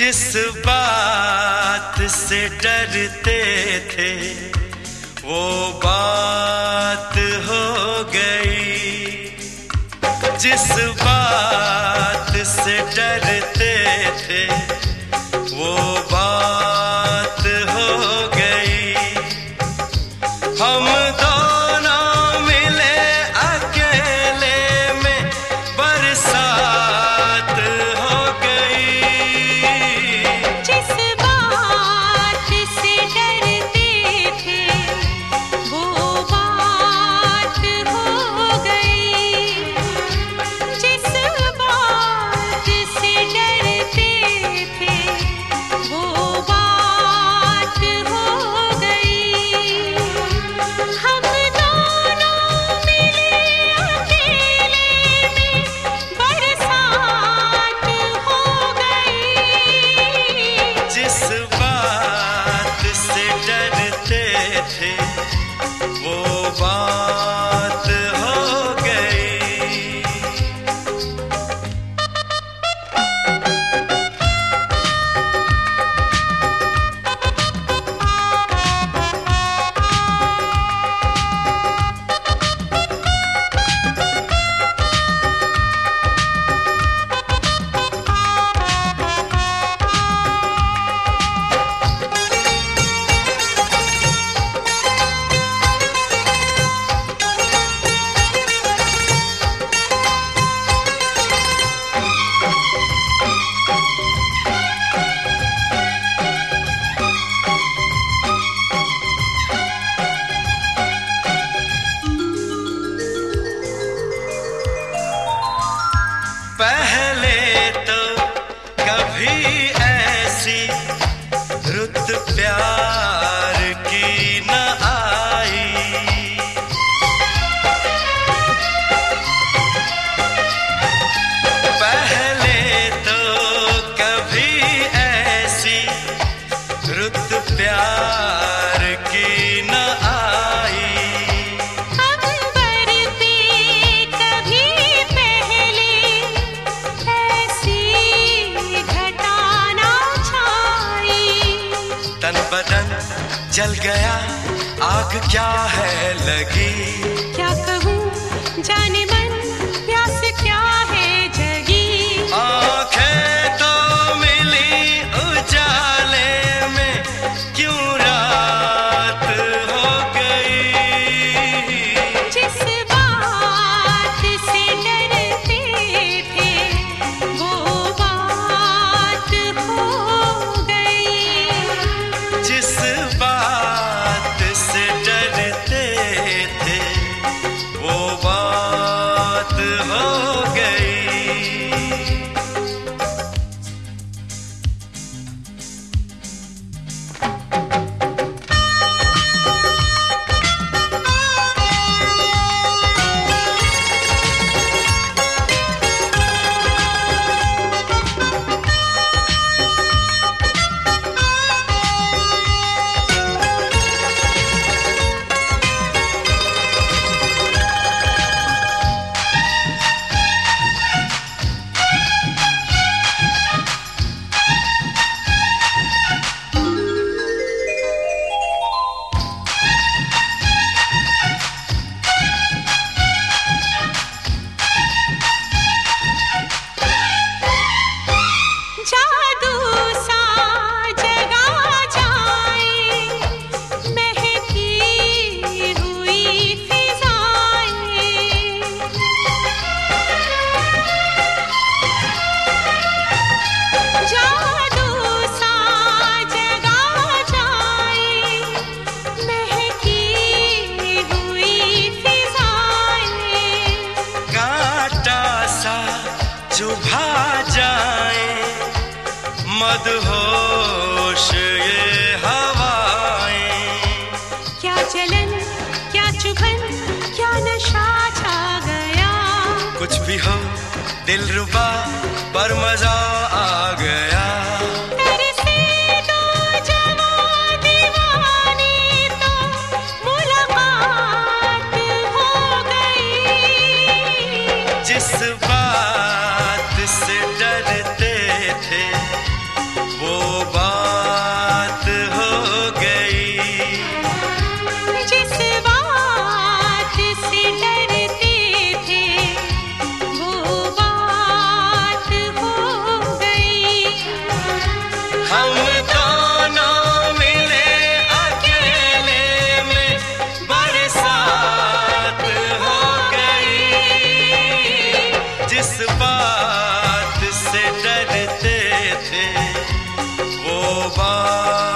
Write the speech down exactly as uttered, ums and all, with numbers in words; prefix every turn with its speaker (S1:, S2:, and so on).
S1: जिस बात से डरते थे वो बात हो गई। जिस बात से डरते थे वो बात हो गई। हम दोनों मिले अकेले में बरसात हो गई।
S2: जिस बात से डरते थे वो बात हो गई। जिस बात से डरते थे वो बात हो गई। हम दोनों मिले अकेले में बरसात हो गई।
S1: जिस बात से डरते थे वो बात हो गई। पहले तो कभी ऐसी रुत प्यार की न आई। पहले तो कभी ऐसी रुत प्यार की न आई।
S2: अंबर पे कभी पहले ऐसी घटा ना छाई।
S1: तन बदन जल गया आग क्या है लगी।
S2: क्या कहूँ जाने मन प्यास क्या है जगी।
S1: आंखें तो मिली उजाले में क्यों रात हो गई।
S2: जिस बात से डरते थे वो बात हो गई।
S1: जिस बात से डरते थे वो बात हो गई।
S2: जादू सा जगा जाए महकी हुई फिजाएं। जादू सा जगा जाए महकी हुई फिजाएं।
S1: कांटा सा चुभा जाए मदहोश ये हवाएं।
S2: क्या जलन क्या चुभन क्या नशा छा गया।
S1: कुछ भी हो दिलरुबा पर मजा आ गया।
S2: तरसे दो जवां दीवाने तो मुलाकात हो गई।
S1: जिस बात से डरते थे बार